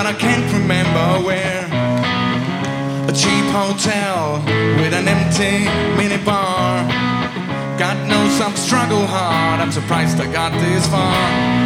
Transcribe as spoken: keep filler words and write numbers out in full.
but I can't remember where. A cheap hotel with an empty minibar. God knows I've struggled hard, I'm surprised I got this far.